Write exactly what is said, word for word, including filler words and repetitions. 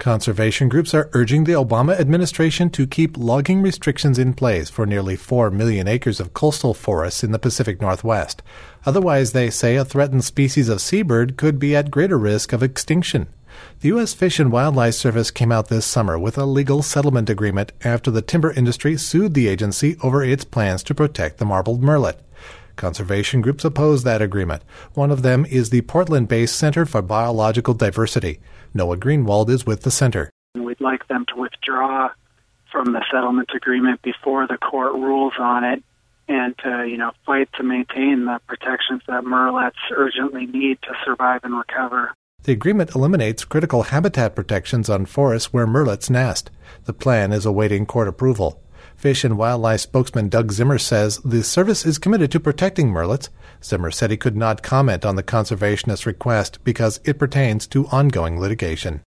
Conservation groups are urging the Obama administration to keep logging restrictions in place for nearly four million acres of coastal forests in the Pacific Northwest. Otherwise, they say, a threatened species of seabird could be at greater risk of extinction. The U S Fish and Wildlife Service came out this summer with a legal settlement agreement after the timber industry sued the agency over its plans to protect the marbled murrelet. Conservation groups oppose that agreement. One of them is the Portland-based Center for Biological Diversity. Noah Greenwald is with the center. We'd like them to withdraw from the settlement agreement before the court rules on it and to, you know, fight to maintain the protections that murrelets urgently need to survive and recover. The agreement eliminates critical habitat protections on forests where murrelets nest. The plan is awaiting court approval. Fish and Wildlife spokesman Doug Zimmer says the service is committed to protecting murrelets. Zimmer said he could not comment on the conservationist request because it pertains to ongoing litigation.